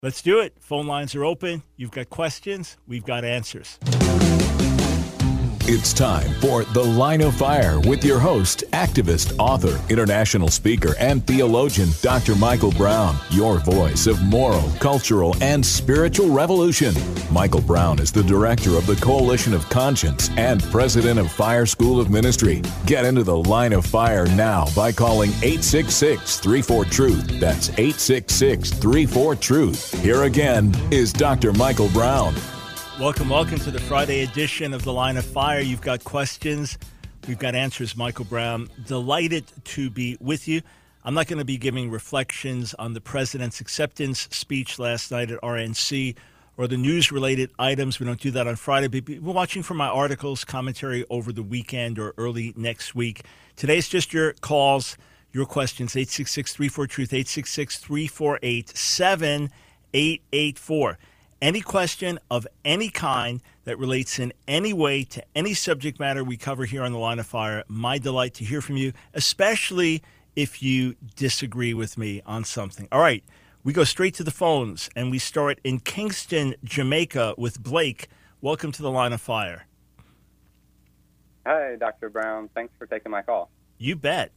Let's do it. Phone lines are open. You've got questions. We've got answers. It's time for The Line of Fire with your host, activist, author, international speaker, and theologian, Dr. Michael Brown, your voice of moral, cultural, and spiritual revolution. Michael Brown is the director of the Coalition of Conscience and president of Fire School of Ministry. Get into The Line of Fire now by calling 866-34-TRUTH. That's 866-34-TRUTH. Here again is Dr. Michael Brown. Welcome to the Friday edition of The Line of Fire. You've got questions. We've got answers. Michael Brown, delighted to be with you. I'm not going to be giving reflections on the president's acceptance speech last night at RNC or the news-related items. We don't do that on Friday. But we're watching for my articles, commentary over the weekend or early next week. Today's just your calls, your questions, 866-34-TRUTH, 866-348-7884. Any question of any kind that relates in any way to any subject matter we cover here on The Line of Fire, my delight to hear from you, especially if you disagree with me on something. All right, we go straight to the phones, and we start in Kingston, Jamaica with Blake. Welcome to The Line of Fire. Hi, Dr. Brown. Thanks for taking my call. You bet.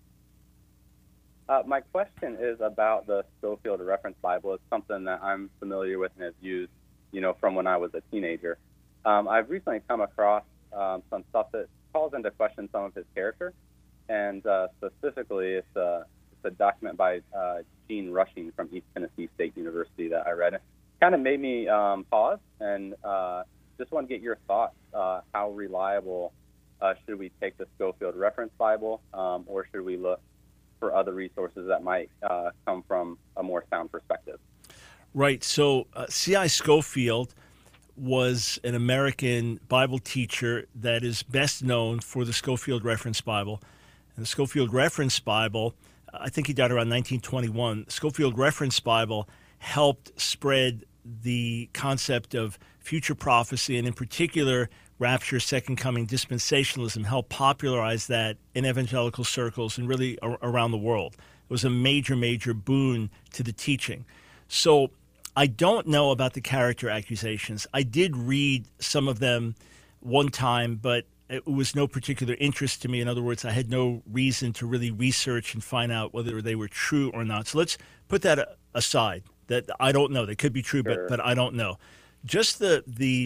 My question is about the Scofield Reference Bible. It's something that I'm familiar with and have used, from when I was a teenager. I've recently come across some stuff that calls into question some of his character, and specifically, it's a document by Gene Rushing from East Tennessee State University that I read. It kind of made me pause and just want to get your thoughts. How reliable should we take the Scofield Reference Bible, or should we look for other resources that might come from a more sound perspective? Right. So C.I. Scofield was an American Bible teacher that is best known for the Scofield Reference Bible. And the Scofield Reference Bible, I think he died around 1921. The Scofield Reference Bible helped spread the concept of future prophecy, and in particular, rapture, second coming, dispensationalism, helped popularize that in evangelical circles and really around the world. It was a major, major boon to the teaching. So I don't know about the character accusations. I did read some of them one time, but it was no particular interest to me. In other words, I had no reason to really research and find out whether they were true or not. So let's put that aside. That I don't know. They could be true, Sure. but I don't know. Just the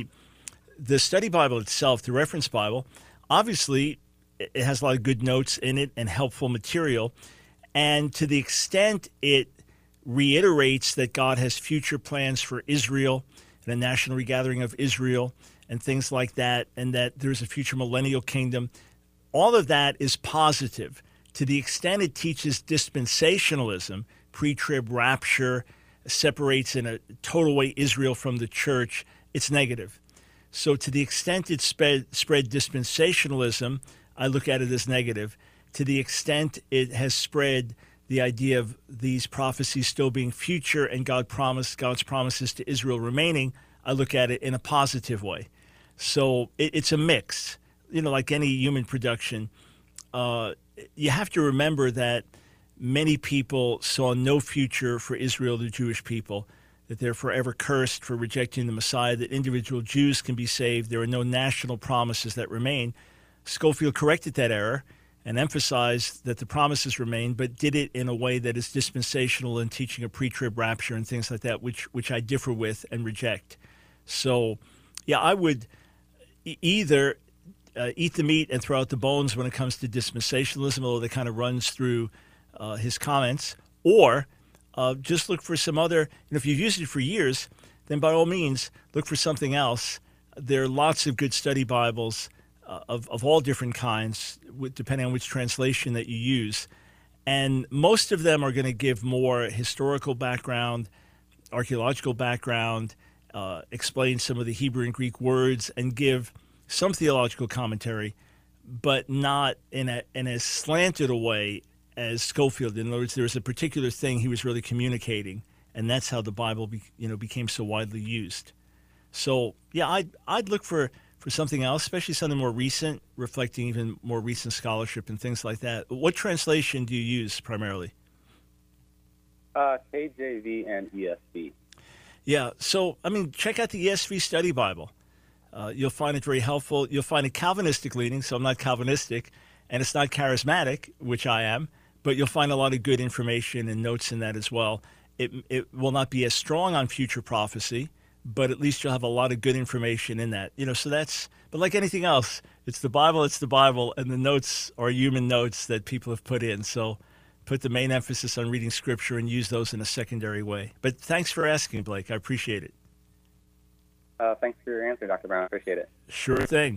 study Bible itself, the reference Bible, obviously it has a lot of good notes in it and helpful material. And to the extent it reiterates that God has future plans for Israel and a national regathering of Israel and things like that, and that there's a future millennial kingdom, all of that is positive. To the extent it teaches dispensationalism, pre-trib rapture, separates in a total way Israel from the church, it's negative. So to the extent it spread dispensationalism, I look at it as negative. To the extent it has spread the idea of these prophecies still being future and God's promises to Israel remaining, I look at it in a positive way. So it's a mix. Like any human production, you have to remember that many people saw no future for Israel, the Jewish people, that they're forever cursed for rejecting the Messiah, that individual Jews can be saved. There are no national promises that remain. Scofield corrected that error and emphasized that the promises remain, but did it in a way that is dispensational and teaching a pre-trib rapture and things like that, which I differ with and reject. So, yeah, I would either eat the meat and throw out the bones when it comes to dispensationalism, although that kind of runs through his comments, or just look for some other, if you've used it for years, then by all means, look for something else. There are lots of good study Bibles of all different kinds, depending on which translation that you use. And most of them are going to give more historical background, archaeological background, explain some of the Hebrew and Greek words, and give some theological commentary, but not in as slanted a way as Scofield. In other words, there was a particular thing he was really communicating, and that's how the Bible became so widely used. So, yeah, I'd look for something else, especially something more recent, reflecting even more recent scholarship and things like that. What translation do you use primarily? KJV and ESV. Yeah. So, I mean, check out the ESV Study Bible. You'll find it very helpful. You'll find a Calvinistic leaning, so I'm not Calvinistic, and it's not charismatic, which I am, but you'll find a lot of good information and notes in that as well. It will not be as strong on future prophecy, but at least you'll have a lot of good information in that. So that's, but like anything else, it's the Bible, and the notes are human notes that people have put in. So put the main emphasis on reading Scripture and use those in a secondary way. But thanks for asking, Blake. I appreciate it. Thanks for your answer, Dr. Brown. I appreciate it. Sure thing.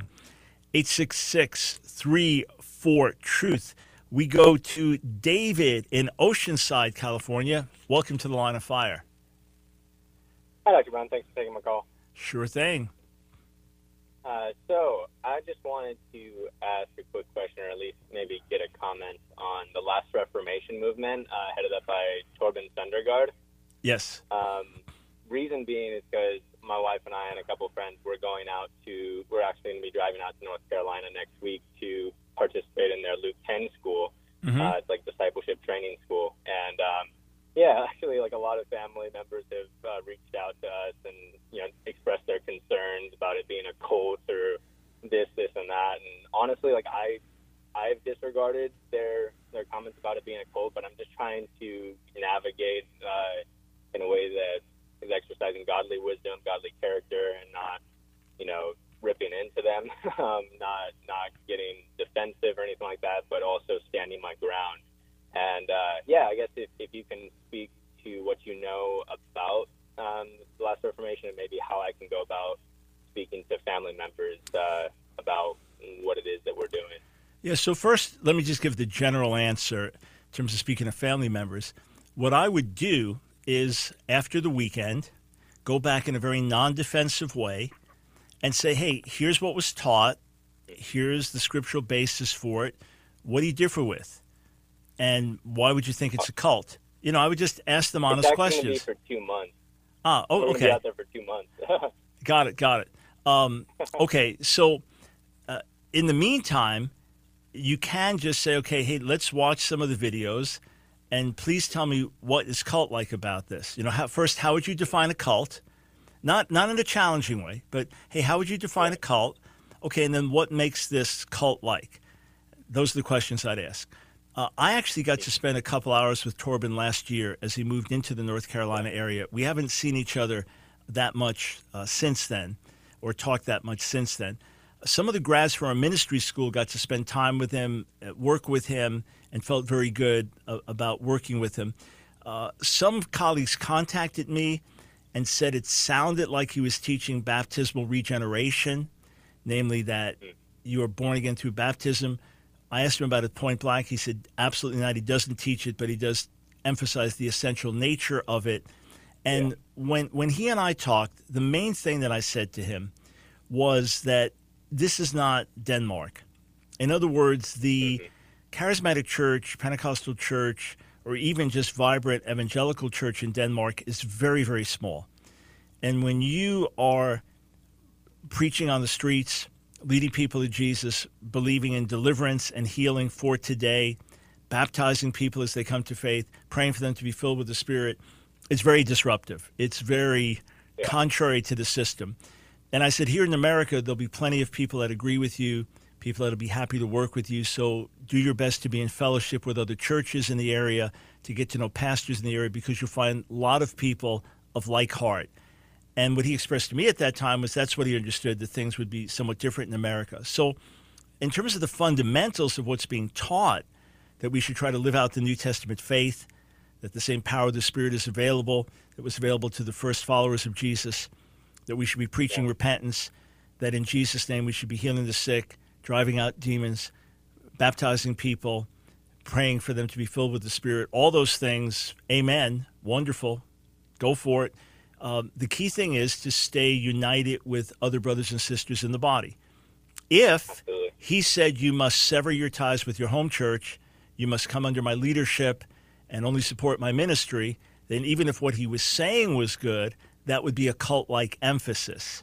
866-34-TRUTH. We go to David in Oceanside, California. Welcome to the Line of Fire. Hi, Dr. Brown. Thanks for taking my call. Sure thing. So I just wanted to ask a quick question, or at least maybe get a comment on the last Reformation movement headed up by Torben Sundergaard. Yes. Reason being is because my wife and I and a couple of friends, we're actually going to be driving out to North Carolina next week to participate in their Luke 10 school. Mm-hmm. It's like discipleship training school. And actually, like a lot of family members have reached out to us and, expressed their concerns about it being a cult or this, and that. And honestly, like I've disregarded their comments about it being a cult, but I'm just trying to navigate in a way that is exercising godly wisdom, godly character, and not, ripping into them, not getting defensive or anything like that, but also standing my ground. And I guess if you can speak to what you know about the last Reformation and maybe how I can go about speaking to family members about what it is that we're doing. Yeah, so first, let me just give the general answer in terms of speaking to family members. What I would do is, after the weekend, go back in a very non-defensive way and say, hey, here's what was taught. Here's the scriptural basis for it. What do you differ with? And why would you think it's a cult? I would just ask them honest questions. It's actually going to be for 2 months. Okay. We're going to be out there for 2 months. Got it. Okay, so in the meantime, you can just say, okay, hey, let's watch some of the videos, and please tell me what is cult-like about this. First, how would you define a cult? Not in a challenging way, but, hey, how would you define a cult? Okay, and then what makes this cult-like? Those are the questions I'd ask. I actually got to spend a couple hours with Torben last year as he moved into the North Carolina area. We haven't seen each other that much since then, or talked that much since then. Some of the grads from our ministry school got to spend time with him, work with him, and felt very good about working with him. Some colleagues contacted me and said it sounded like he was teaching baptismal regeneration, namely that you are born again through baptism. I asked him about it point blank. He said absolutely not. He doesn't teach it, but he does emphasize the essential nature of it. And when he and I talked, the main thing that I said to him was that this is not Denmark. In other words, the charismatic church, Pentecostal church, or even just vibrant evangelical church in Denmark is very, very small. And when you are preaching on the streets, leading people to Jesus, believing in deliverance and healing for today, baptizing people as they come to faith, praying for them to be filled with the Spirit, it's very disruptive. It's very contrary to the system. And I said, here in America, there'll be plenty of people that agree with you, people that'll be happy to work with you. So do your best to be in fellowship with other churches in the area, to get to know pastors in the area, because you'll find a lot of people of like heart. And what he expressed to me at that time was that's what he understood, that things would be somewhat different in America. So in terms of the fundamentals of what's being taught, that we should try to live out the New Testament faith, that the same power of the Spirit is available, that was available to the first followers of Jesus, that we should be preaching repentance, that in Jesus' name we should be healing the sick, driving out demons, baptizing people, praying for them to be filled with the Spirit. All those things, amen, wonderful, go for it. The key thing is to stay united with other brothers and sisters in the body. If he said you must sever your ties with your home church, you must come under my leadership and only support my ministry, then even if what he was saying was good, that would be a cult-like emphasis.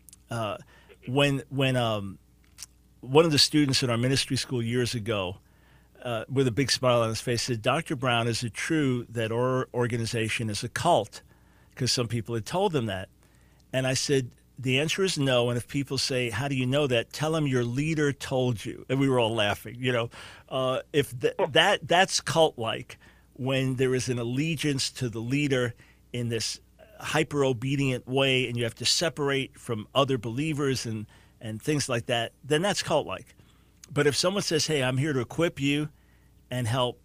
When one of the students in our ministry school years ago, with a big smile on his face, said, Dr. Brown, is it true that our organization is a cult? because some people had told them that. And I said, the answer is no. And if people say, how do you know that? Tell them your leader told you. And we were all laughing. If that's cult-like, when there is an allegiance to the leader in this hyper-obedient way, and you have to separate from other believers and things like that, then that's cult-like. But if someone says, hey, I'm here to equip you and help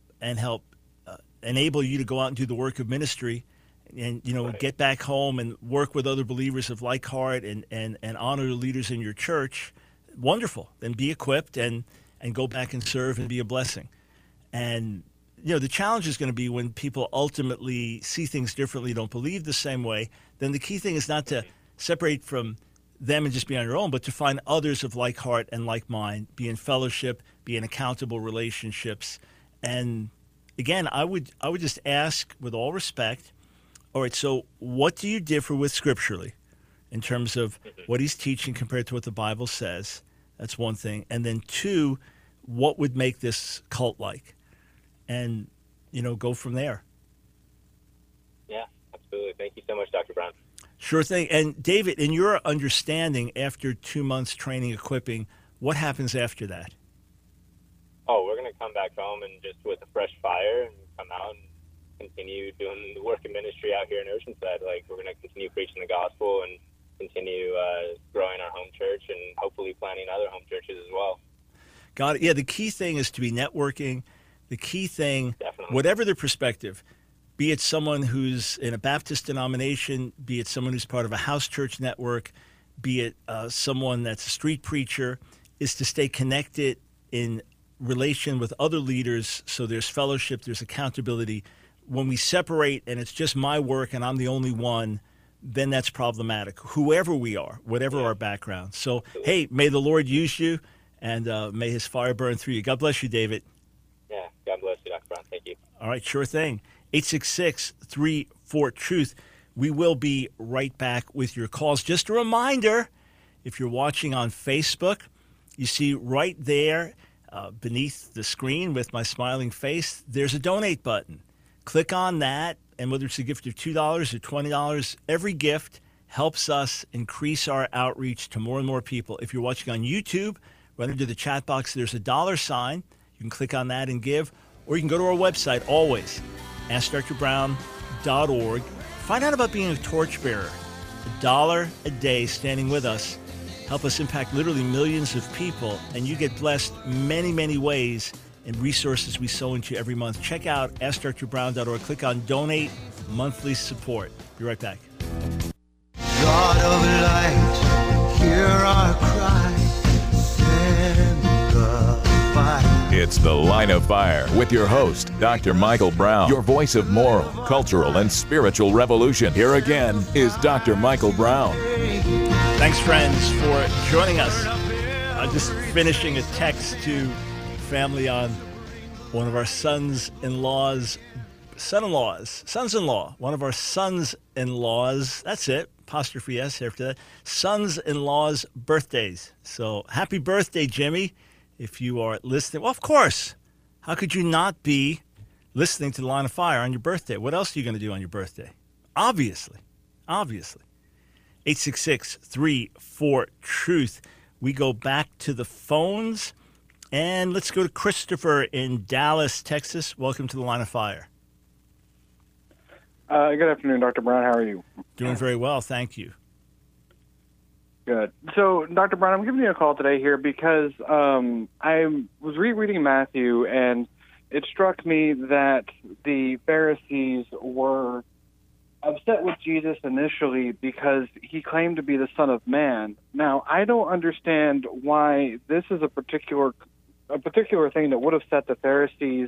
enable you to go out and do the work of ministry, and Right. get back home and work with other believers of like heart and honor the leaders in your church, wonderful. Then be equipped and go back and serve and be a blessing. And the challenge is going to be when people ultimately see things differently, don't believe the same way. Then the key thing is not to separate from them and just be on your own, but to find others of like heart and like mind, be in fellowship, be in accountable relationships. And again, I would just ask with all respect, all right, so what do you differ with scripturally in terms of what he's teaching compared to what the Bible says? That's one thing. And then two, what would make this cult-like? And, go from there. Yeah, absolutely. Thank you so much, Dr. Brown. Sure thing. And David, in your understanding, after 2 months training, equipping, what happens after that? Oh, we're going to come back home and just with a fresh fire and come out and continue doing the work of ministry out here in Oceanside. Like, we're going to continue preaching the gospel and continue growing our home church and hopefully planting other home churches as well. Got it. Yeah, the key thing is to be networking. The key thing, Definitely. whatever their perspective, be it someone who's in a Baptist denomination, be it someone who's part of a house church network, be it someone that's a street preacher, is to stay connected in relation with other leaders so there's fellowship, there's accountability. When we separate and it's just my work and I'm the only one, then that's problematic, whoever we are, whatever our background. So, hey, may the Lord use you and may his fire burn through you. God bless you, David. Yeah, God bless you, Dr. Brown. Thank you. All right, sure thing. 866-34-TRUTH. We will be right back with your calls. Just a reminder, if you're watching on Facebook, you see right there beneath the screen with my smiling face, there's a donate button. Click on that, and whether it's a gift of $2 or $20, every gift helps us increase our outreach to more and more people. If you're watching on YouTube, right under the chat box, there's a $sign. You can click on that and give, or you can go to our website, always, AskDrBrown.org. Find out about being a torchbearer. $1 a day standing with us. Help us impact literally millions of people, and you get blessed many, many ways in resources we sow into every month. Check out AskDrBrown.org. Click on Donate Monthly Support. Be right back. God of light, hear our cry, send the fire. It's The Line of Fire with your host, Dr. Michael Brown, your voice of moral, cultural, and spiritual revolution. Here again is Dr. Michael Brown. Thanks, friends, for joining us. I'm just finishing a text to family on one of our sons-in-law, one of our sons-in-laws, that's it, apostrophe S after that, sons-in-law's birthdays. So happy birthday, Jimmy, if you are listening. Well, of course. How could you not be listening to The Line of Fire on your birthday? What else are you going to do on your birthday? Obviously. 866-34-TRUTH. We go back to the phones. And let's go to Christopher in Dallas, Texas. Welcome to The Line of Fire. Good afternoon, Dr. Brown. How are you? Doing very well, thank you. Good. So, Dr. Brown, I'm giving you a call today here because I was rereading Matthew, and it struck me that the Pharisees were upset with Jesus initially because he claimed to be the Son of Man. Now, I don't understand why this is a particular thing that would have set the Pharisees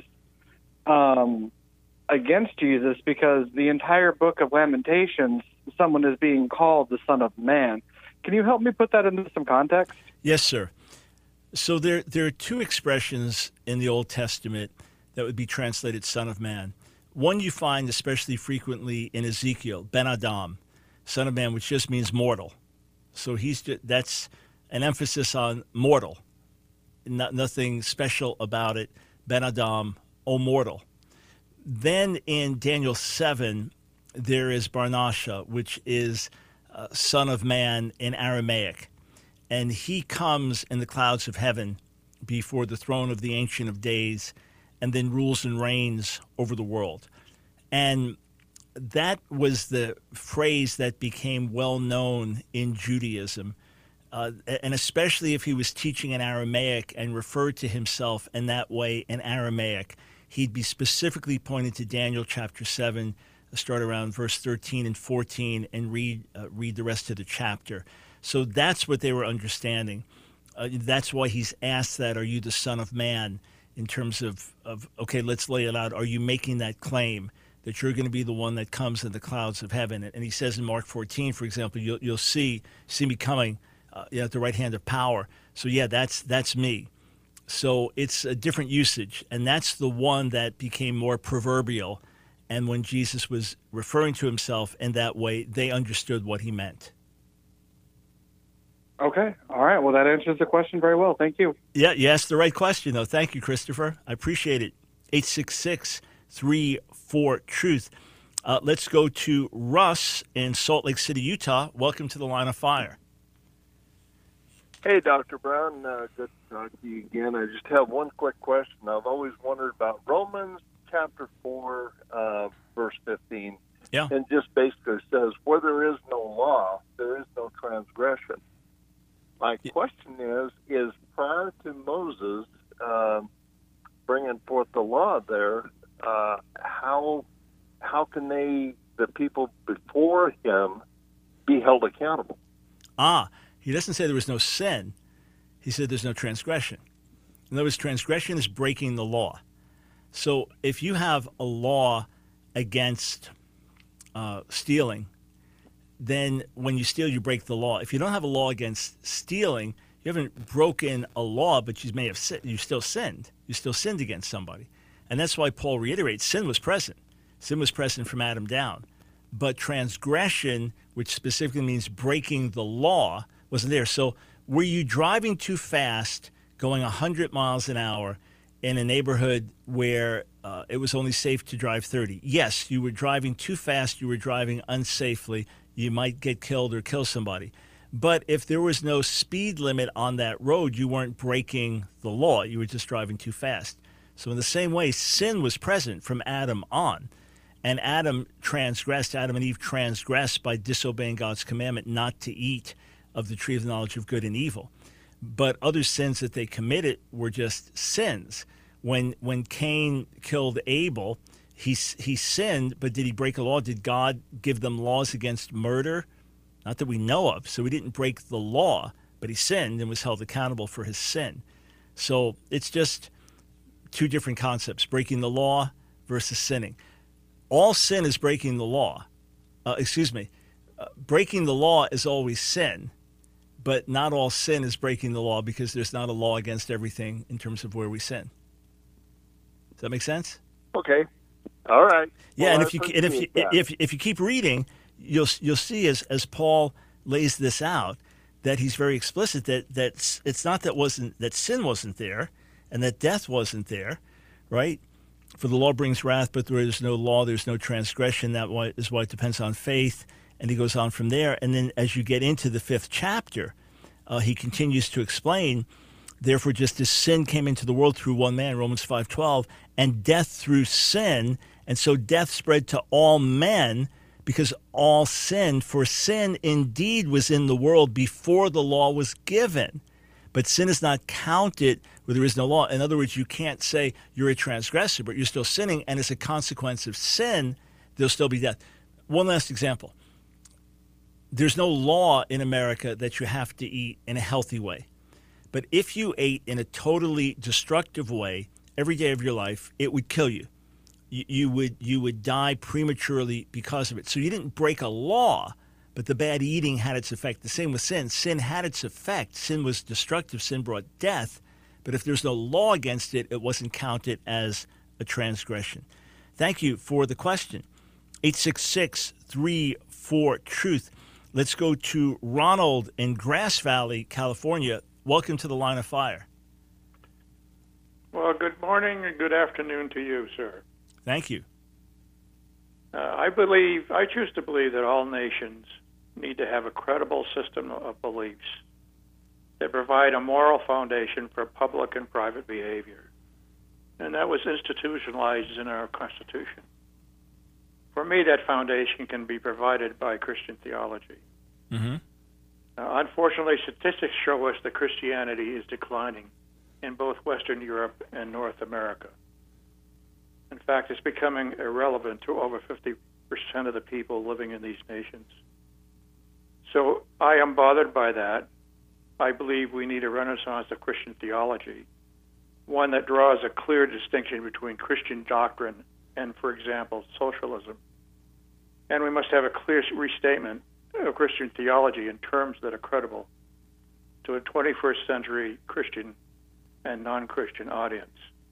against Jesus, because the entire book of Lamentations, someone is being called the Son of Man. Can you help me put that into some context? Yes, sir. So there are two expressions in the Old Testament that would be translated Son of Man. One you find especially frequently in Ezekiel, Ben Adam, Son of Man, which just means mortal. So that's an emphasis on mortal. Nothing special about it. Ben Adam, O mortal. Then in Daniel 7, there is Barnasha, which is Son of Man in Aramaic. And he comes in the clouds of heaven before the throne of the Ancient of Days and then rules and reigns over the world. And that was the phrase that became well known in Judaism, and especially if he was teaching in Aramaic and referred to himself in that way in Aramaic, he'd be specifically pointing to Daniel chapter 7, start around verse 13 and 14, and read the rest of the chapter. So that's what they were understanding. That's why he's asked that, are you the Son of Man, in terms of okay, let's lay it out. Are you making that claim that you're going to be the one that comes in the clouds of heaven? And he says in Mark 14, for example, you'll see me coming at the right hand of power. So yeah, that's me. So it's a different usage, and that's the one that became more proverbial. And when Jesus was referring to himself in that way, they understood what he meant. Okay. All right. Well, that answers the question very well. Thank you. Yeah, you asked the right question, though. Thank you, Christopher. I appreciate it. 866-34-TRUTH. Let's go to Russ in Salt Lake City, Utah. Welcome to the Line of Fire. Hey, Dr. Brown. Good to talk to you again. I just have one quick question. I've always wondered about Romans chapter 4, verse 15. Yeah. And just basically says, where there is no law, there is no transgression. My question is prior to Moses bringing forth the law there, how can the people before him be held accountable? He doesn't say there was no sin. He said there's no transgression. In other words, transgression is breaking the law. So if you have a law against stealing, then when you steal, you break the law. If you don't have a law against stealing, you haven't broken a law, but you may have you still sinned. You still sinned against somebody. And that's why Paul reiterates, sin was present. Sin was present from Adam down. But transgression, which specifically means breaking the law, wasn't there. So were you driving too fast, going 100 miles an hour in a neighborhood where it was only safe to drive 30? Yes, you were driving too fast. You were driving unsafely. You might get killed or kill somebody. But if there was no speed limit on that road, you weren't breaking the law. You were just driving too fast. So in the same way, sin was present from Adam on. And Adam and Eve transgressed by disobeying God's commandment not to eat of the tree of the knowledge of good and evil. But other sins that they committed were just sins. When Cain killed Abel, he sinned, but did he break a law? Did God give them laws against murder? Not that we know of. So he didn't break the law, but he sinned and was held accountable for his sin. So it's just two different concepts, breaking the law versus sinning. All sin is breaking the law. Breaking the law is always sin, but not all sin is breaking the law, because there's not a law against everything in terms of where we sin. Does that make sense? Okay. All right. Yeah, well, and if you keep reading, you'll see as Paul lays this out, that he's very explicit that it's not that sin wasn't there and that death wasn't there, right? For the law brings wrath, but there is no law, there's no transgression. That is why it depends on faith. And he goes on from there. And then as you get into the 5th chapter, he continues to explain, therefore, just as sin came into the world through one man, Romans 5:12, and death through sin, and so death spread to all men because all sinned. For sin indeed was in the world before the law was given. But sin is not counted where there is no law. In other words, you can't say you're a transgressor, but you're still sinning, and as a consequence of sin, there'll still be death. One last example. There's no law in America that you have to eat in a healthy way. But if you ate in a totally destructive way every day of your life, it would kill you. You would die prematurely because of it. So you didn't break a law, but the bad eating had its effect. The same with sin. Sin had its effect. Sin was destructive. Sin brought death. But if there's no law against it, it wasn't counted as a transgression. Thank you for the question. 866-34-TRUTH. Let's go to Ronald in Grass Valley, California. Welcome to the Line of Fire. Well, good morning and good afternoon to you, sir. Thank you. I choose to believe that all nations need to have a credible system of beliefs that provide a moral foundation for public and private behavior. And that was institutionalized in our Constitution. For me, that foundation can be provided by Christian theology. Mm-hmm. Unfortunately, statistics show us that Christianity is declining in both Western Europe and North America. In fact, it's becoming irrelevant to over 50% of the people living in these nations. So I am bothered by that. I believe we need a renaissance of Christian theology, one that draws a clear distinction between Christian doctrine and, for example, socialism. And we must have a clear restatement of Christian theology in terms that are credible to a 21st century Christian and non-Christian audience.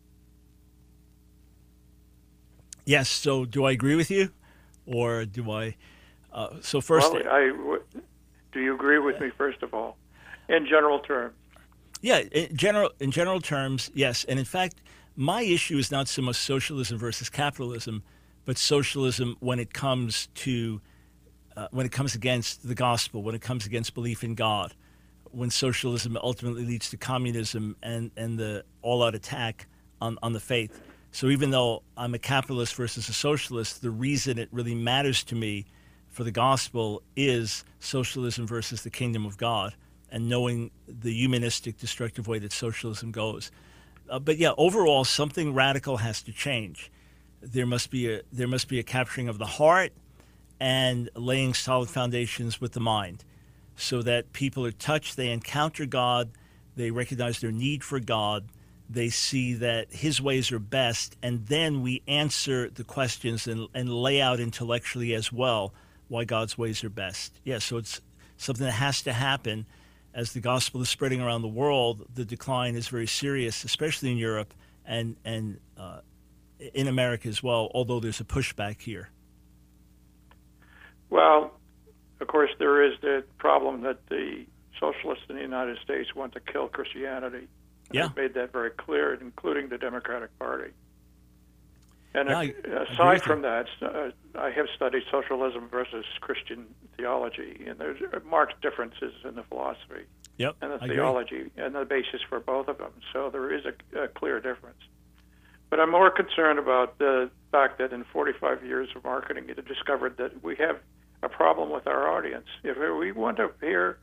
Yes, so do I agree with you, or do I? So first, well, do you agree with me, first of all, in general terms? Yeah, in general terms, yes. And in fact, my issue is not so much socialism versus capitalism, but socialism when it comes against the gospel, when it comes against belief in God, when socialism ultimately leads to communism and the all-out attack on the faith. So even though I'm a capitalist versus a socialist, the reason it really matters to me for the gospel is socialism versus the kingdom of God, and knowing the humanistic, destructive way that socialism goes. But yeah, overall, something radical has to change. There must be a capturing of the heart and laying solid foundations with the mind, so that people are touched, they encounter God, they recognize their need for God, they see that his ways are best, and then we answer the questions and lay out intellectually as well why God's ways are best. Yeah, so it's something that has to happen. As the gospel is spreading around the world, the decline is very serious, especially in Europe and in America as well, although there's a pushback here. Well, of course, there is the problem that the socialists in the United States want to kill Christianity. Yeah. They've made that very clear, including the Democratic Party. And aside from that, I have studied socialism versus Christian theology, and there's marked differences in the philosophy and the theology and the basis for both of them. So there is a clear difference. But I'm more concerned about the fact that in 45 years of marketing, it discovered that we have a problem with our audience. If we want to appear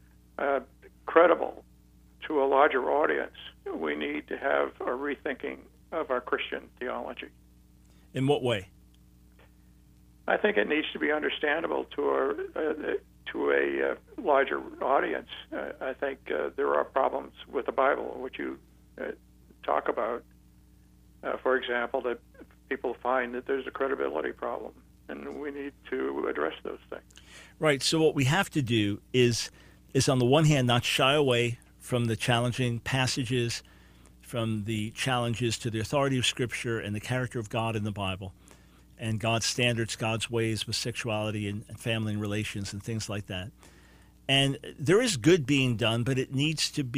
credible to a larger audience, we need to have a rethinking of our Christian theology. In what way? I think it needs to be understandable to a larger audience. I think there are problems with the Bible, which you talk about. For example, that people find that there's a credibility problem, and we need to address those things. Right. So what we have to do is on the one hand not shy away from the challenging passages, from the challenges to the authority of Scripture and the character of God in the Bible, and God's standards, God's ways with sexuality and family and relations and things like that. And there is good being done, but it needs to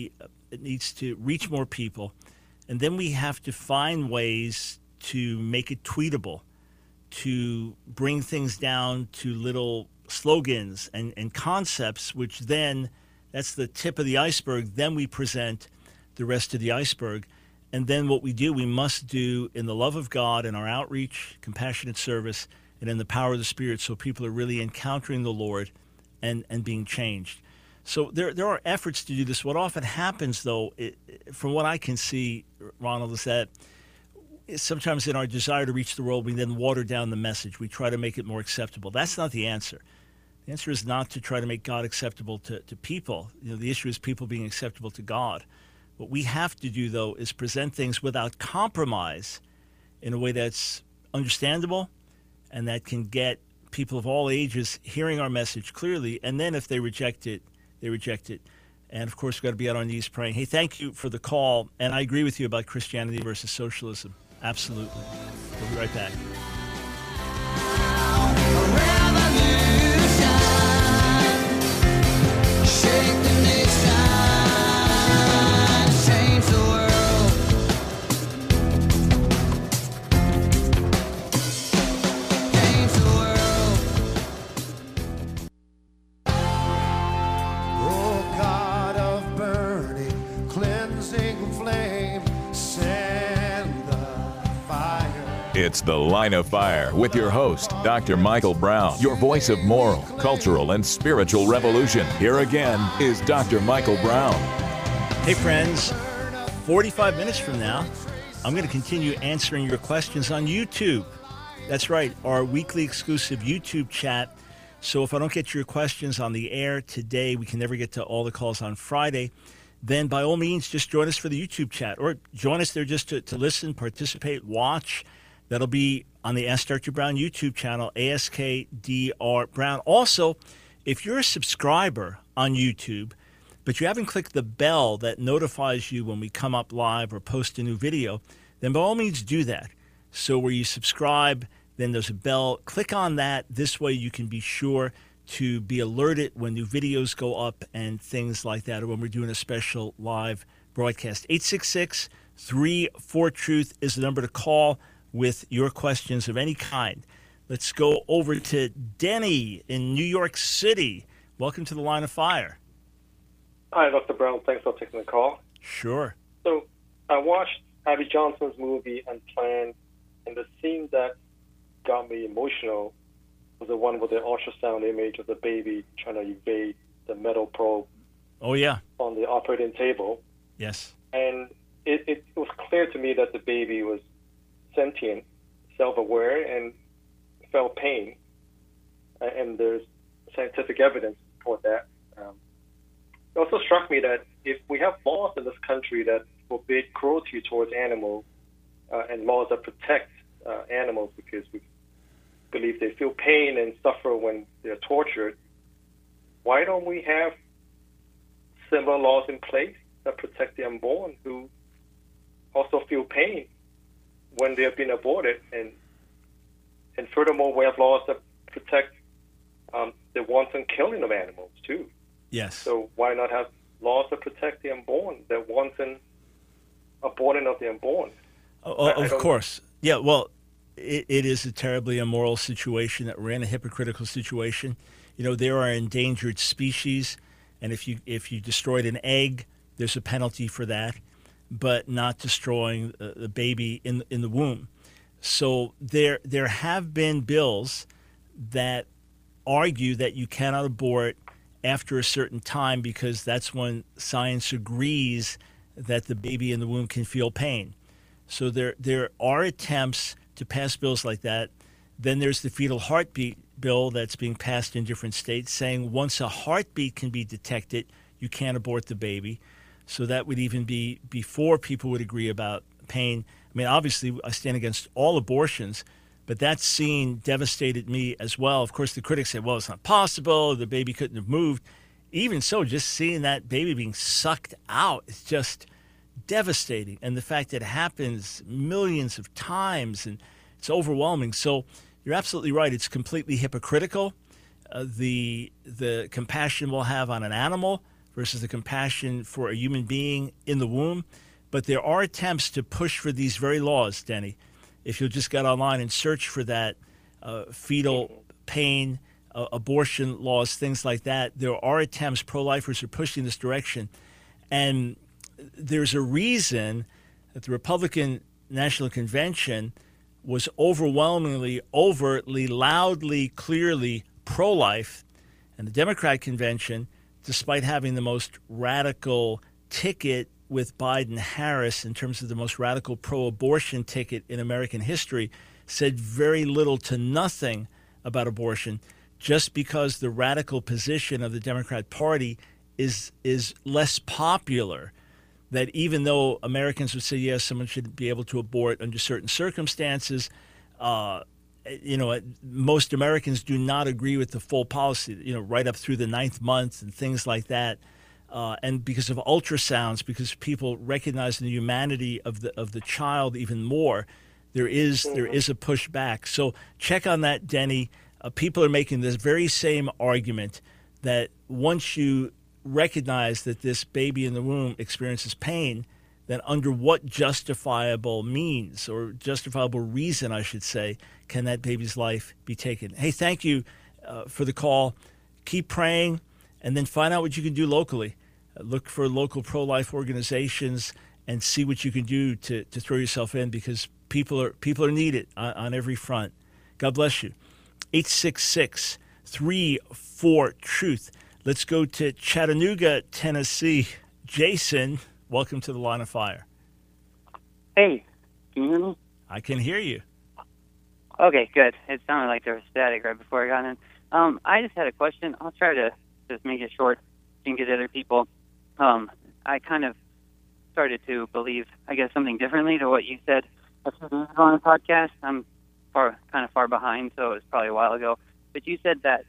reach more people. And then we have to find ways to make it tweetable, to bring things down to little slogans and concepts, which then, that's the tip of the iceberg. Then we present the rest of the iceberg. And then what we do, we must do in the love of God, in our outreach, compassionate service, and in the power of the Spirit, so people are really encountering the Lord and being changed. So there are efforts to do this. What often happens, though, from what I can see, Ronald, is that sometimes in our desire to reach the world, we then water down the message. We try to make it more acceptable. That's not the answer. The answer is not to try to make God acceptable to people. The issue is people being acceptable to God. What we have to do, though, is present things without compromise in a way that's understandable and that can get people of all ages hearing our message clearly. And then if they reject it, they reject it. And, of course, we've got to be on our knees praying. Hey, thank you for the call. And I agree with you about Christianity versus socialism. Absolutely. We'll be right back. Shake the nation, change the world. It's The Line of Fire with your host, Dr. Michael Brown, your voice of moral, cultural, and spiritual revolution. Here again is Dr. Michael Brown. Hey, friends, 45 minutes from now, I'm going to continue answering your questions on YouTube. That's right, our weekly exclusive YouTube chat. So if I don't get your questions on the air today, we can never get to all the calls on Friday, then by all means, just join us for the YouTube chat, or join us there just to listen, participate, watch. That'll be on the Ask Dr. Brown YouTube channel, AskDR Brown. Also, if you're a subscriber on YouTube, but you haven't clicked the bell that notifies you when we come up live or post a new video, then by all means do that. So where you subscribe, then there's a bell. Click on that. This way you can be sure to be alerted when new videos go up and things like that, or when we're doing a special live broadcast. 866-34-TRUTH is the number to call with your questions of any kind. Let's go over to Denny in New York City. Welcome to the Line of Fire. Hi, Dr. Brown. Thanks for taking the call. Sure. So I watched Abby Johnson's movie Unplanned, and the scene that got me emotional was the one with the ultrasound image of the baby trying to evade the metal probe. Oh, yeah. On the operating table. Yes. And it was clear to me that the baby was sentient, self-aware, and felt pain. And there's scientific evidence for that. It also struck me that if we have laws in this country that forbid cruelty towards animals and laws that protect animals because we believe they feel pain and suffer when they're tortured, why don't we have similar laws in place that protect the unborn who also feel pain when they have been aborted? And furthermore, we have laws that protect the wanton killing of animals too. Yes. So why not have laws that protect the unborn, the wanton aborting of the unborn? Of course. Yeah, well, it is a terribly immoral situation that we're in, a hypocritical situation. You know, there are endangered species, and if you destroyed an egg, there's a penalty for that, but not destroying the baby in the womb. So there have been bills that argue that you cannot abort after a certain time because that's when science agrees that the baby in the womb can feel pain. So there are attempts to pass bills like that. Then there's the fetal heartbeat bill that's being passed in different states saying once a heartbeat can be detected, you can't abort the baby. So that would even be before people would agree about pain. I mean, obviously, I stand against all abortions, but that scene devastated me as well. Of course, the critics said, well, it's not possible. The baby couldn't have moved. Even so, just seeing that baby being sucked out is just devastating. And the fact that it happens millions of times, and it's overwhelming. So you're absolutely right. It's completely hypocritical. The compassion we'll have on an animal versus the compassion for a human being in the womb. But there are attempts to push for these very laws, Denny. If you'll just get online and search for that, fetal pain, abortion laws, things like that, there are attempts, pro-lifers are pushing this direction. And there's a reason that the Republican National Convention was overwhelmingly, overtly, loudly, clearly pro-life, and the Democrat Convention, despite having the most radical ticket with Biden-Harris in terms of the most radical pro-abortion ticket in American history, said very little to nothing about abortion, just because the radical position of the Democrat Party is less popular. That even though Americans would say, yes, someone should be able to abort under certain circumstances, most Americans do not agree with the full policy, right up through the 9th month and things like that. And because of ultrasounds, because people recognize the humanity of the child even more, there is a pushback. So check on that, Denny. People are making this very same argument that once you recognize that this baby in the womb experiences pain, then under what justifiable means or justifiable reason, I should say, can that baby's life be taken? Hey, thank you for the call. Keep praying, and then find out what you can do locally. Look for local pro-life organizations and see what you can do to throw yourself in, because people are needed on every front. God bless you. 866-34-TRUTH. Let's go to Chattanooga, Tennessee. Jason, welcome to the Line of Fire. Hey, can you hear me? I can hear you. Okay, good. It sounded like there was static right before I got in. I just had a question. I'll try to just make it short and get other people. I kind of started to believe, I guess, something differently to what you said a few days ago on the podcast. I'm kind of far behind, so it was probably a while ago. But you said that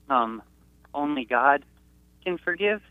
only God can forgive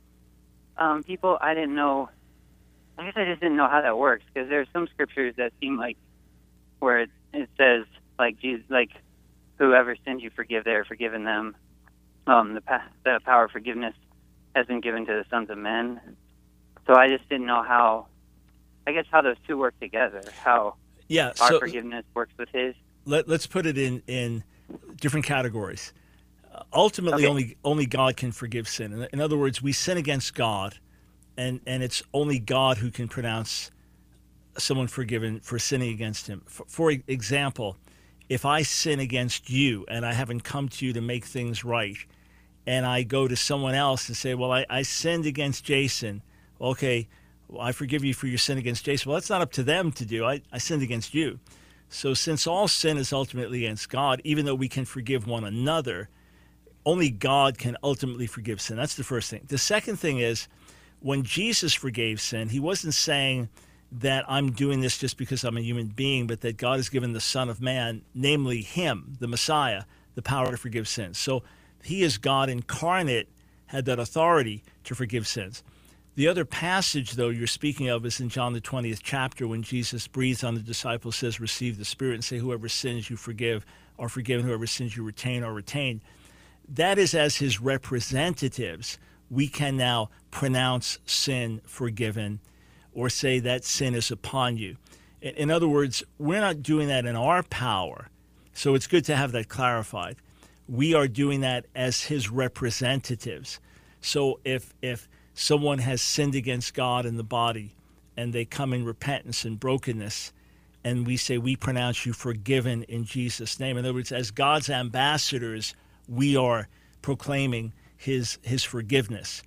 people. I didn't know. I guess I just didn't know how that works, because there's some scriptures that seem like where it says, like Jesus, like whoever sins you forgive, they are forgiven them. The power of forgiveness has been given to the sons of men. So I just didn't know how those two work together. How our forgiveness works with His. Let's put it in different categories. Ultimately, only God can forgive sin. In other words, we sin against God, and it's only God who can pronounce someone forgiven for sinning against Him. For example, if I sin against you and I haven't come to you to make things right, and I go to someone else and say, well, I sinned against Jason. Okay, well, I forgive you for your sin against Jason. Well, that's not up to them to do. I sinned against you. So since all sin is ultimately against God, even though we can forgive one another, only God can ultimately forgive sin. That's the first thing. The second thing is, when Jesus forgave sin, He wasn't saying that I'm doing this just because I'm a human being, but that God has given the Son of Man, namely Him, the Messiah, the power to forgive sins. So He is God incarnate, had that authority to forgive sins. The other passage, though, you're speaking of is in John the 20th chapter, when Jesus breathes on the disciples, says, receive the Spirit, and say, whoever sins you forgive are forgiven, whoever sins you retain are retained. That is, as His representatives, we can now pronounce sin forgiven or say that sin is upon you. In other words, we're not doing that in our power. So it's good to have that clarified. We are doing that as His representatives. So if someone has sinned against God in the body and they come in repentance and brokenness, and we say, we pronounce you forgiven in Jesus' name. In other words, as God's ambassadors, we are proclaiming His forgiveness.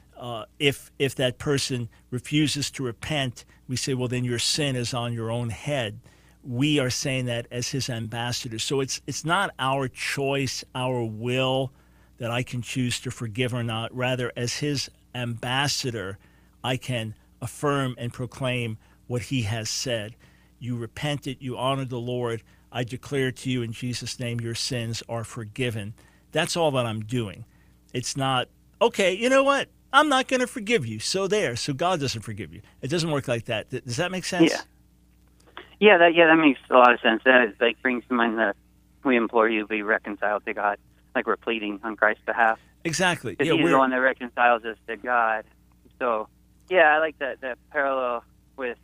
If that person refuses to repent, we say, well, then your sin is on your own head. We are saying that as His ambassadors. So it's not our choice, our will, that I can choose to forgive or not. Rather, as His ambassador, I can affirm and proclaim what He has said. You repented, you honored the Lord. I declare to you in Jesus' name, your sins are forgiven. That's all that I'm doing. It's not, okay, you know what? I'm not going to forgive you. So God doesn't forgive you. It doesn't work like that. Does that make sense? Yeah, that makes a lot of sense. That brings to mind that we implore you to be reconciled to God, like we're pleading on Christ's behalf. Exactly. Because He's the one that reconciles us to God. So, I like that parallel with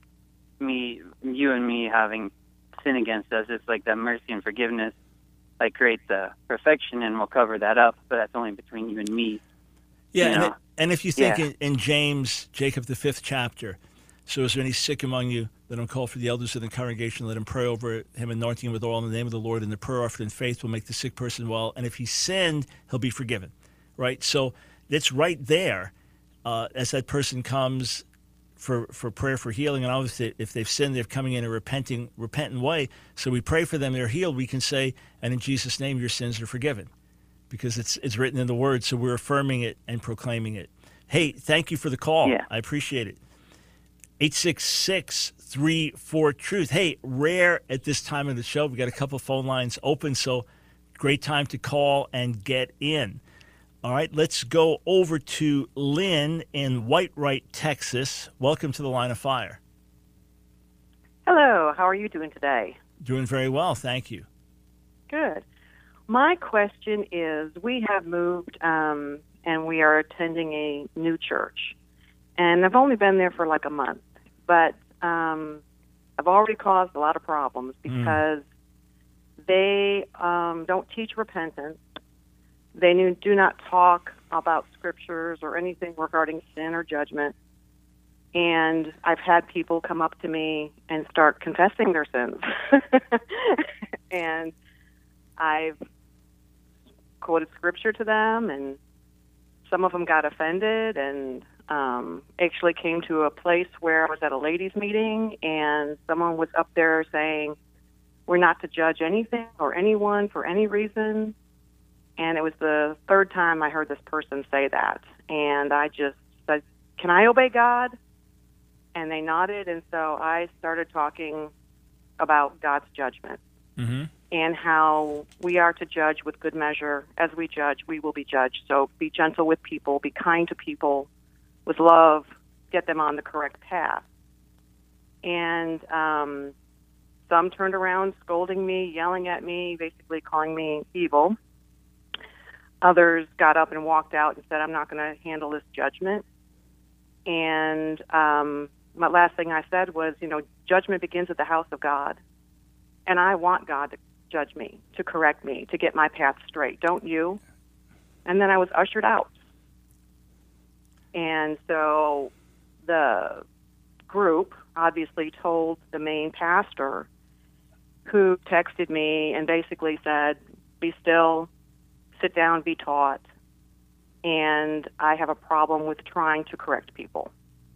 you and me having sin against us. It's like that mercy and forgiveness like creates the perfection, and we'll cover that up, but that's only between you and me. Yeah, and if you think in James, Jacob, the 5th chapter, so is there any sick among you? Let him call for the elders of the congregation, let him pray over him, anointing him with oil in the name of the Lord, and the prayer offered in faith will make the sick person well. And if he sinned, he'll be forgiven, right? So it's right there as that person comes for prayer for healing. And obviously, if they've sinned, they're coming in a repentant way. So we pray for them, they're healed. We can say, and in Jesus' name, your sins are forgiven, because it's written in the Word. So we're affirming it and proclaiming it. Hey, thank you for the call. Yeah. I appreciate it. 866-34-TRUTH. Hey, rare at this time of the show. We've got a couple phone lines open, so great time to call and get in. All right, let's go over to Lynn in Whitewright, Texas. Welcome to the Line of Fire. Hello, how are you doing today? Doing very well, thank you. Good. My question is, we have moved and we are attending a new church. And I've only been there for like a month. But I've already caused a lot of problems because they don't teach repentance. They do not talk about scriptures or anything regarding sin or judgment. And I've had people come up to me and start confessing their sins. And I've quoted scripture to them, and some of them got offended, and actually came to a place where I was at a ladies' meeting, and someone was up there saying, we're not to judge anything or anyone for any reason. And it was the third time I heard this person say that. And I just said, can I obey God? And they nodded, and so I started talking about God's judgment and how we are to judge with good measure. As we judge, we will be judged. So be gentle with people, be kind to people, with love, get them on the correct path. And some turned around scolding me, yelling at me, basically calling me evil. Others got up and walked out and said, I'm not going to handle this judgment. And my last thing I said was, judgment begins at the house of God. And I want God to judge me, to correct me, to get my path straight. Don't you? And then I was ushered out. And so the group obviously told the main pastor, who texted me and basically said, be still, sit down, be taught. And I have a problem with trying to correct people.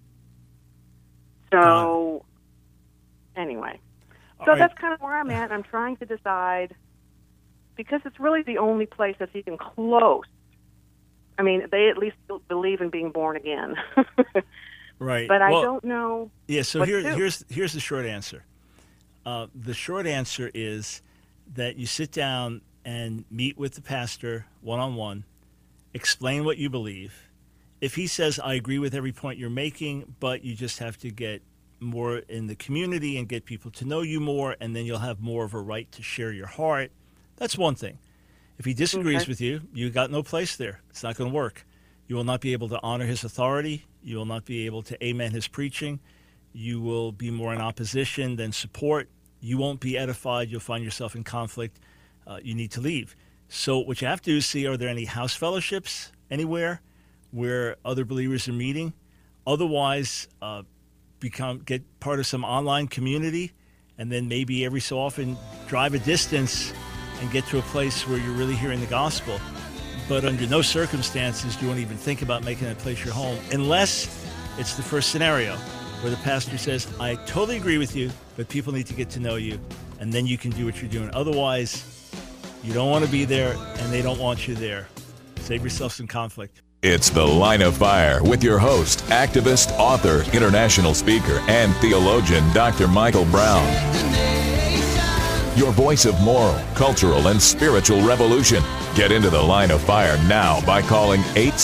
So, anyway. So that's kind of where I'm at. I'm trying to decide, because it's really the only place that's even close. I mean, they at least believe in being born again. Right. But I don't know. Yeah, so here's the short answer. The short answer is that you sit down and meet with the pastor one-on-one, explain what you believe. If he says, I agree with every point you're making, but you just have to get more in the community and get people to know you more, and then you'll have more of a right to share your heart, that's one thing. If he disagrees with you, you got no place there. It's not going to work. You will not be able to honor his authority. You will not be able to amen his preaching. You will be more in opposition than support. You won't be edified. You'll find yourself in conflict. You need to leave. So what you have to do is see, are there any house fellowships anywhere where other believers are meeting? Otherwise, get part of some online community, and then maybe every so often drive a distance and get to a place where you're really hearing the gospel. But under no circumstances do you want to even think about making that place your home, unless it's the first scenario where the pastor says, I totally agree with you, but people need to get to know you, and then you can do what you're doing. Otherwise, you don't want to be there, and they don't want you there. Save yourself some conflict. It's The Line of Fire with your host, activist, author, international speaker, and theologian, Dr. Michael Brown. Your voice of moral, cultural, and spiritual revolution. Get into The Line of Fire now by calling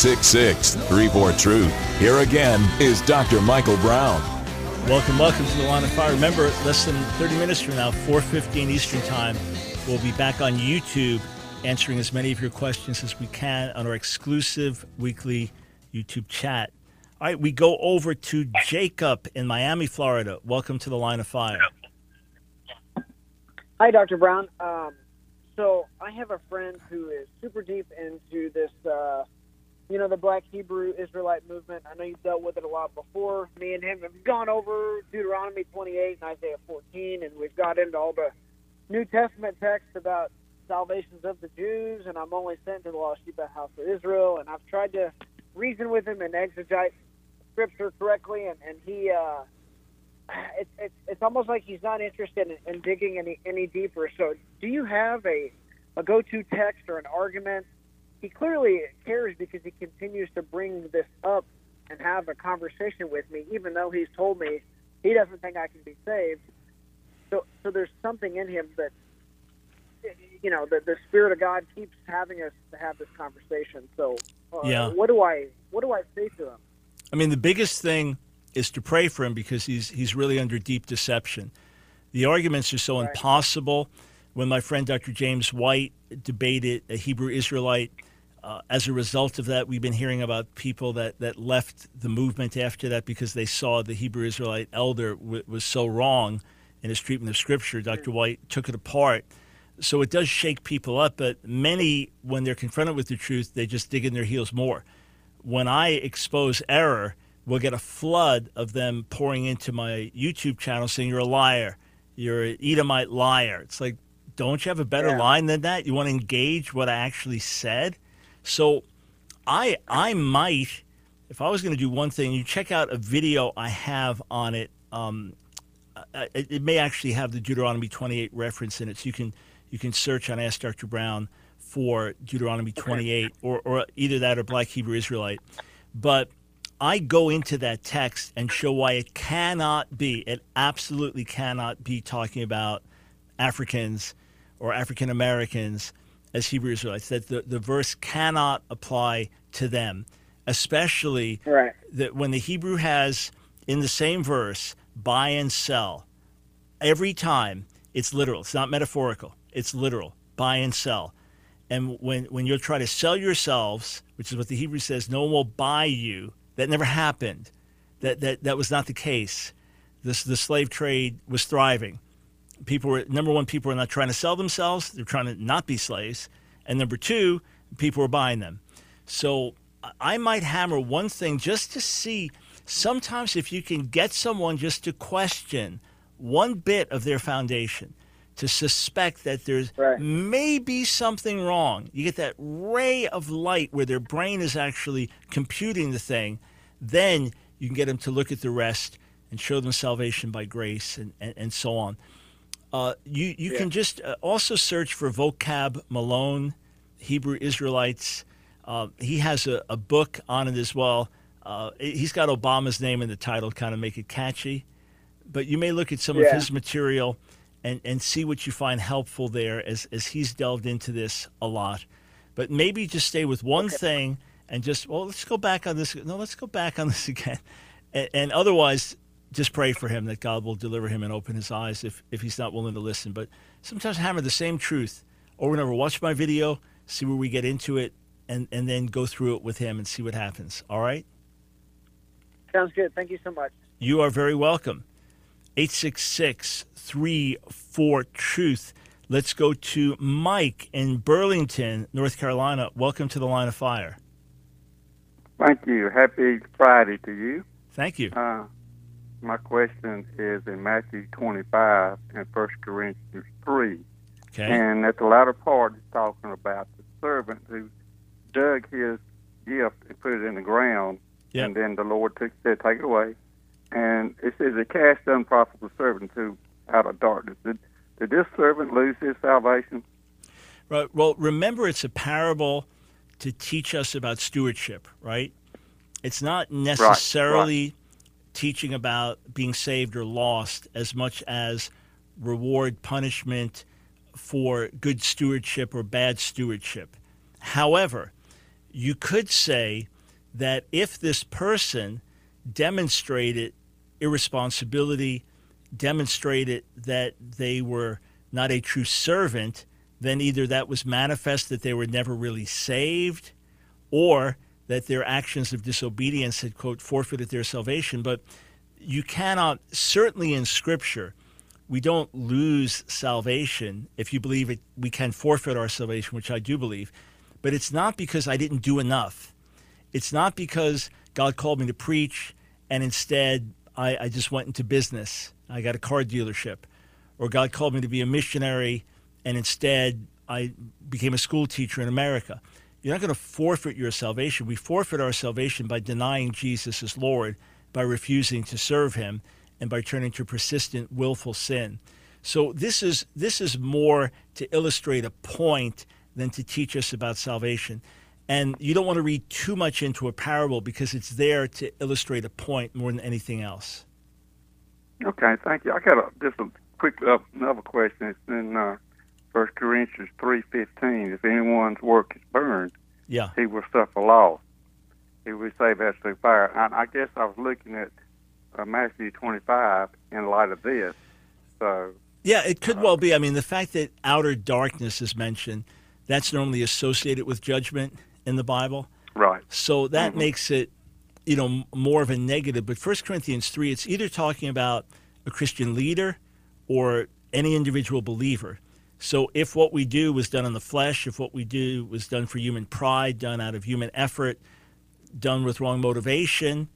866-34-TRUTH. Here again is Dr. Michael Brown. Welcome to The Line of Fire. Remember, less than 30 minutes from now, 4:15 Eastern Time, we'll be back on YouTube answering as many of your questions as we can on our exclusive weekly YouTube chat. All right, we go over to Jacob in Miami, Florida. Welcome to The Line of Fire. Hi, Dr. Brown. So I have a friend who is super deep into this, the Black Hebrew Israelite movement. I know you've dealt with it a lot before. Me and him have gone over Deuteronomy 28 and Isaiah 14, and we've got into all the New Testament texts about salvations of the Jews, and I'm only sent to the lost sheep of the house of Israel, and I've tried to reason with him and exegete Scripture correctly, and he, it's almost like he's not interested in digging any deeper. So do you have a go-to text or an argument? He clearly cares because he continues to bring this up and have a conversation with me, even though he's told me he doesn't think I can be saved. So there's something in him that, the Spirit of God keeps having us to have this conversation. So what do I say to him? I mean, the biggest thing is to pray for him, because he's really under deep deception. The arguments are so impossible. When my friend Dr. James White debated a Hebrew Israelite, as a result of that, we've been hearing about people that left the movement after that because they saw the Hebrew Israelite elder was so wrong in his treatment of Scripture. Dr. White took it apart. So it does shake people up, but many, when they're confronted with the truth, they just dig in their heels more. When I expose error, we'll get a flood of them pouring into my YouTube channel saying you're a liar, you're an Edomite liar. It's like, don't you have a better line than that? You want to engage what I actually said? So I might, if I was going to do one thing, you check out a video I have on it. It may actually have the Deuteronomy 28 reference in it, so you can search on Ask Dr. Brown for Deuteronomy 28, or either that or Black Hebrew Israelite. But I go into that text and show why it absolutely cannot be talking about Africans or African Americans as Hebrew Israelites, that the verse cannot apply to them, especially that when the Hebrew has in the same verse buy and sell, every time it's literal. It's not metaphorical. It's literal. Buy and sell. And when you'll try to sell yourselves, which is what the Hebrew says, no one will buy you. That never happened. That was not the case. The slave trade was thriving. Number one, people were not trying to sell themselves. They're trying to not be slaves. And number two, people were buying them. So I might hammer one thing just to see, sometimes if you can get someone just to question one bit of their foundation, to suspect that there's maybe something wrong. You get that ray of light where their brain is actually computing the thing. Then you can get them to look at the rest and show them salvation by grace and so on. You can just also search for Vocab Malone, Hebrew Israelites. He has a book on it as well. He's got Obama's name in the title to kind of make it catchy. But you may look at some of his material and see what you find helpful there as he's delved into this a lot. But maybe just stay with one thing and just, let's go back on this. No, let's go back on this again. And otherwise, just pray for him that God will deliver him and open his eyes if he's not willing to listen. But sometimes hammer the same truth over and over. Watch my video, see where we get into it, and then go through it with him and see what happens. All right? Sounds good. Thank you so much. You are very welcome. 866-34-TRUTH. Let's go to Mike in Burlington, North Carolina. Welcome to the Line of Fire. Thank you. Happy Friday to you. Thank you. My question is in Matthew 25 and 1 Corinthians 3. Okay. And at the latter part, it's talking about the servant who dug his gift and put it in the ground, and then the Lord said, take it away. And it says, it cast the unprofitable servant out of darkness. Did this servant lose his salvation? Right. Well, remember, it's a parable to teach us about stewardship, right? It's not necessarily teaching about being saved or lost as much as reward, punishment for good stewardship or bad stewardship. However, you could say that if this person demonstrated irresponsibility, demonstrated that they were not a true servant, then either that was manifest that they were never really saved, or that their actions of disobedience had, quote, forfeited their salvation. But you cannot, certainly in Scripture, we don't lose salvation if you believe it. We can forfeit our salvation, which I do believe. But it's not because I didn't do enough. It's not because God called me to preach and instead I just went into business. I got a car dealership. Or God called me to be a missionary and instead I became a school teacher in America. You're not going to forfeit your salvation. We forfeit our salvation by denying Jesus as Lord, by refusing to serve him, and by turning to persistent, willful sin. So this is more to illustrate a point than to teach us about salvation. And you don't want to read too much into a parable because it's there to illustrate a point more than anything else. Okay, thank you. I got just a quick another question. It's in 1 Corinthians 3:15. If anyone's work is burned, he will suffer loss. He will save us through fire. And I guess I was looking at Matthew 25 in light of this. So yeah, it could well be. I mean, the fact that outer darkness is mentioned, that's normally associated with judgment in the Bible. Right. So that makes it, more of a negative. But 1 Corinthians 3, it's either talking about a Christian leader or any individual believer. So if what we do was done in the flesh, if what we do was done for human pride, done out of human effort, done with wrong motivation,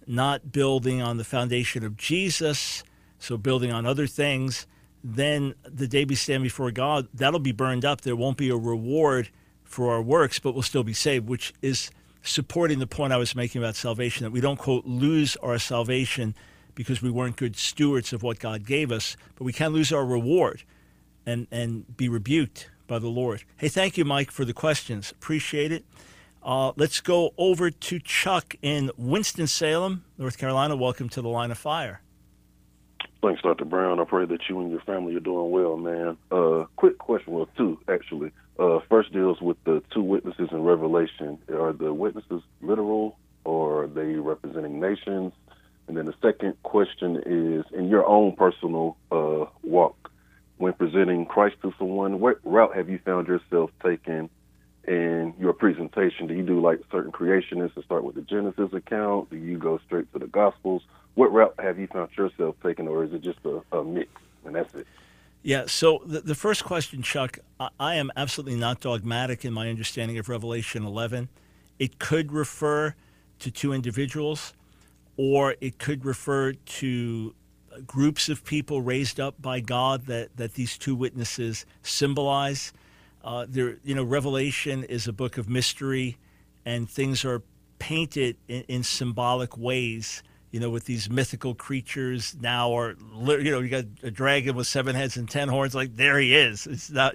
not building on the foundation of Jesus, so building on other things, then the day we stand before God, that'll be burned up. There won't be a reward for our works, but we'll still be saved, which is supporting the point I was making about salvation, that we don't, quote, lose our salvation because we weren't good stewards of what God gave us, but we can lose our reward and be rebuked by the Lord. Hey, thank you, Mike, for the questions. Appreciate it. Let's go over to Chuck in Winston-Salem, North Carolina. Welcome to the Line of Fire. Thanks, Dr. Brown. I pray that you and your family are doing well, man. Quick question, well, two, actually. First deals with the two witnesses in Revelation. Are the witnesses literal, or are they representing nations? And then the second question is, in your own personal walk, when presenting Christ to someone, what route have you found yourself taking in your presentation? Do you do like certain creationists and start with the Genesis account? Do you go straight to the Gospels? What route have you found yourself taking, or is it just a mix, and that's it? Yeah, so the first question, Chuck, I am absolutely not dogmatic in my understanding of Revelation 11. It could refer to two individuals, or it could refer to groups of people raised up by God that these two witnesses symbolize. Revelation is a book of mystery, and things are painted in symbolic ways. With these mythical creatures now, or you got a dragon with 7 heads and 10 horns. Like, there he is. It's not,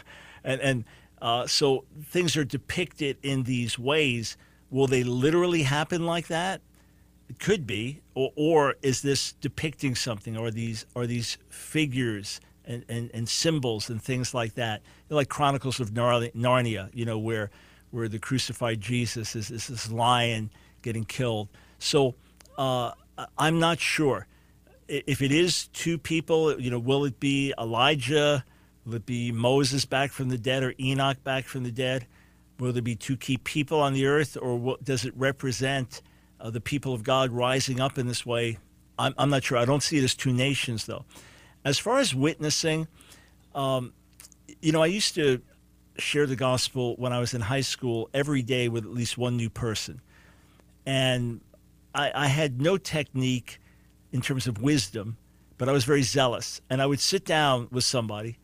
so things are depicted in these ways. Will they literally happen like that? It could be, or is this depicting something, or these figures and symbols and things like that, like Chronicles of Narnia, where the crucified Jesus is this lion getting killed. So I'm not sure if it is two people. Will it be Elijah? Will it be Moses back from the dead, or Enoch back from the dead? Will there be two key people on the earth, or does it represent the people of God rising up in this way? I'm not sure. I don't see it as two nations, though. As far as witnessing, I used to share the gospel when I was in high school every day with at least one new person. And I had no technique in terms of wisdom, but I was very zealous. And I would sit down with somebody,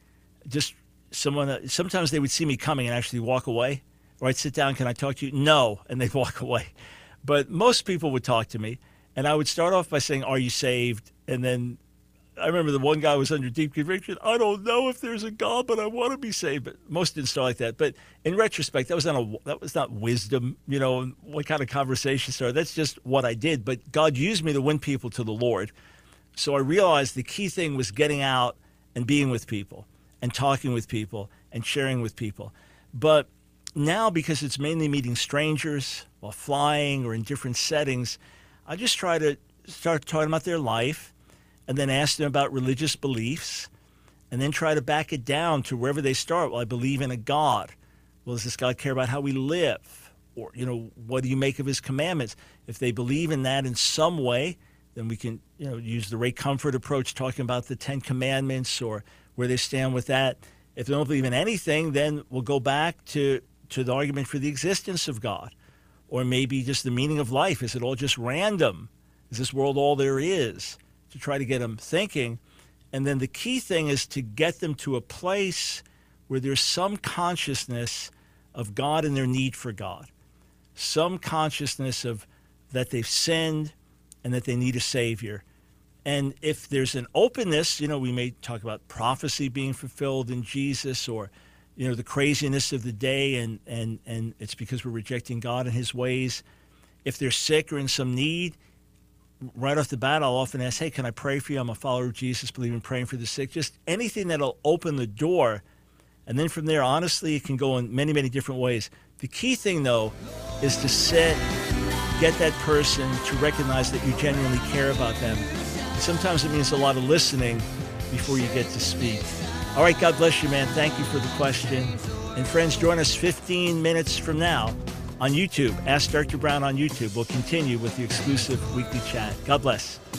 sometimes they would see me coming and actually walk away. Or I'd sit down, can I talk to you? No, and they'd walk away. But most people would talk to me, and I would start off by saying, are you saved? And then I remember the one guy was under deep conviction. I don't know if there's a God, but I want to be saved. But most didn't start like that. But in retrospect, that was not wisdom, what kind of conversation started. That's just what I did. But God used me to win people to the Lord. So I realized the key thing was getting out and being with people and talking with people and sharing with people. But now, because it's mainly meeting strangers while flying or in different settings, I just try to start talking about their life, and then ask them about religious beliefs, and then try to back it down to wherever they start. Well, I believe in a God. Well, does this God care about how we live? Or, what do you make of his commandments? If they believe in that in some way, then we can, use the Ray Comfort approach, talking about the 10 Commandments or where they stand with that. If they don't believe in anything, then we'll go back to the argument for the existence of God, or maybe just the meaning of life. Is it all just random? Is this world all there is? To try to get them thinking. And then the key thing is to get them to a place where there's some consciousness of God and their need for God, some consciousness of that they've sinned and that they need a Savior. And if there's an openness, we may talk about prophecy being fulfilled in Jesus, or the craziness of the day, and it's because we're rejecting God and his ways. If they're sick or in some need, right off the bat, I'll often ask, hey, can I pray for you? I'm a follower of Jesus, believe in praying for the sick. Just anything that'll open the door. And then from there, honestly, it can go in many, many different ways. The key thing, though, is to sit, get that person to recognize that you genuinely care about them. And sometimes it means a lot of listening before you get to speak. All right, God bless you, man. Thank you for the question. And friends, join us 15 minutes from now on YouTube. Ask Dr. Brown on YouTube. We'll continue with the exclusive weekly chat. God bless.